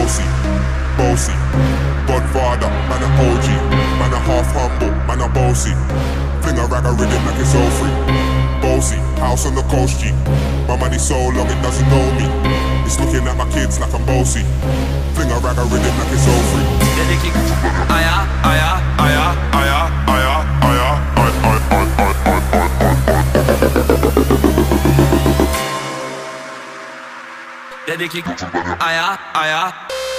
bossy, bossy. Godfather, man a OG, man a half humble, man a bossy. Fling a rag a rhythm like it's all free. Bossy, house on the coast G. My money so long it doesn't know me. It's looking at my kids like I'm bossy. Fling a rag a rhythm like it's all free. Aya, aya, aya, aya, aya, aya, aya, aya.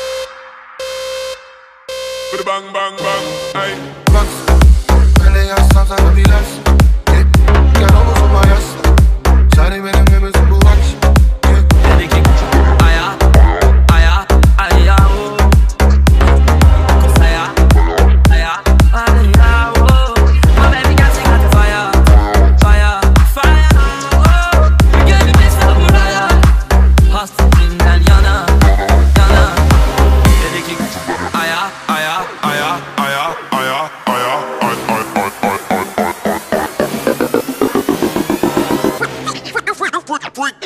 Bang bang bang, ay. Max, peleas sansa kabilas. Gel omuzum ayas. Seni benim gemizim bu akşam. Aya, aya, aya, oh. Aya, aya, aya, oh. My baby got you got the fire, fire, fire, oh. You're the best of the fire. Hastayım yana, yana. Aya, aya, aya, aya, aya, aya, Freak.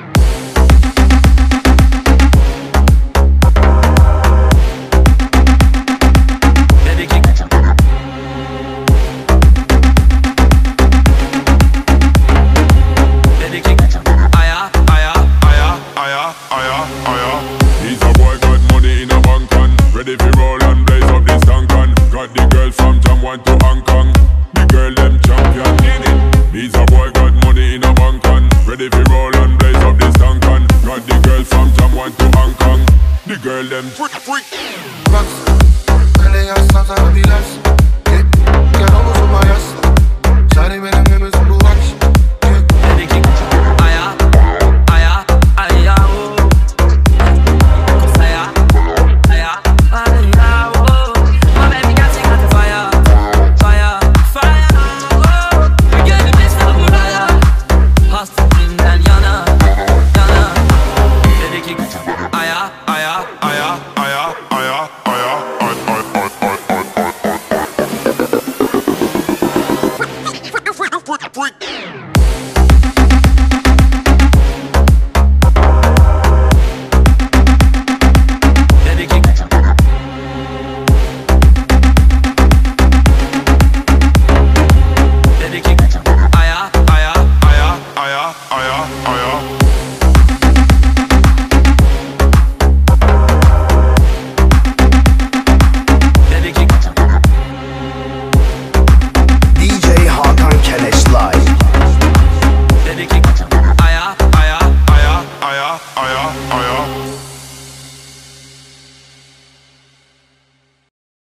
He's a boy got money in a bank and ready for roll and blaze up this tank and got the girl from Jamwan to Hong Kong. The girl them champion in it. He's a boy got money in a bank and ready for roll and blaze up this tank and got the girl from Jamwan to Hong Kong. The girl them freak. Max, peleas sansa kabilas. Gel omuzum ayas. Seni benim gemizim bu akşam. aya, aya, aya, oh. Aya, aya, aya, oh. My baby got you got the fire, fire, fire, oh. You're the best of the fire. Hastayım yana, yana. Aya, aya, aya, aya, aya, aya, Freak. aya, aya, aya, aya, aya, aya. DJ Hakan Keleş Live. Aya, aya, aya, aya, aya, aya.